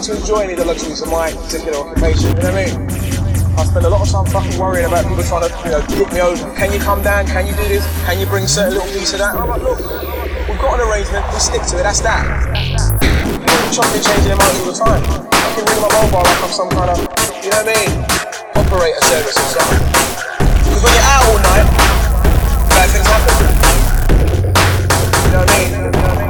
to enjoy any of the luxuries of my particular occupation, you know what I mean? I spend a lot of time fucking worrying about people trying to, look me over. Can you come down? Can you do this? Can you bring a certain little piece of that? And I'm like, look, we've got an arrangement, we stick to it, that's that. I'm chopping and changing them out all the time. I can ring my mobile like I'm some kind of, you know what I mean? Operator service or something. Because when you're out all night, bad things happen. You know what I mean?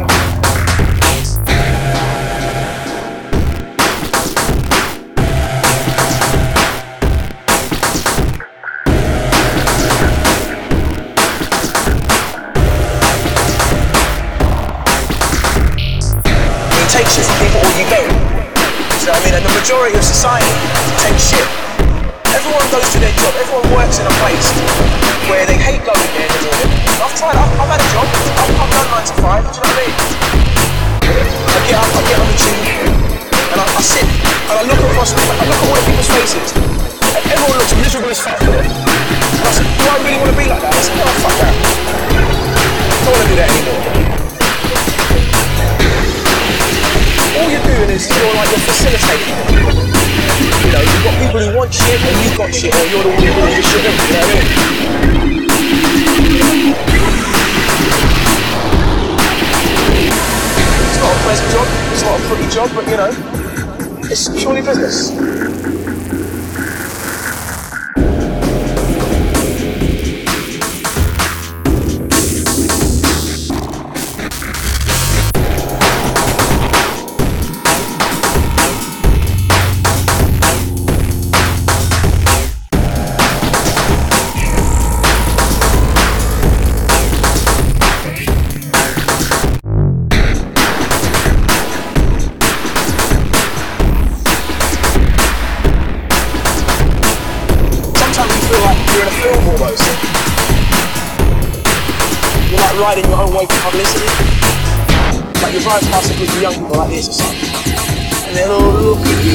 Take shit from people or you don't. You know what I mean? And the majority of society takes shit. Everyone goes to their job, everyone works in a place where they hate going there in the morning. I've had a job, I've done 9 to 5, do you know what I mean? I get up, I get on the tube, and I sit, and I look across, I look at all the people's faces, and everyone looks miserable as fuck. And I said, do I really want to be like that? I said, no, fuck that. I don't want to do that anymore. All you're doing is you're facilitating. You know, you've got people who want shit and you've got shit, or you're the one who wants the shit, you know what I mean? It's not a pleasant job, it's not a pretty job, but it's purely business. Riding your own way for publicity. Like you drive past a group of young people like this or something, and they'll all look at you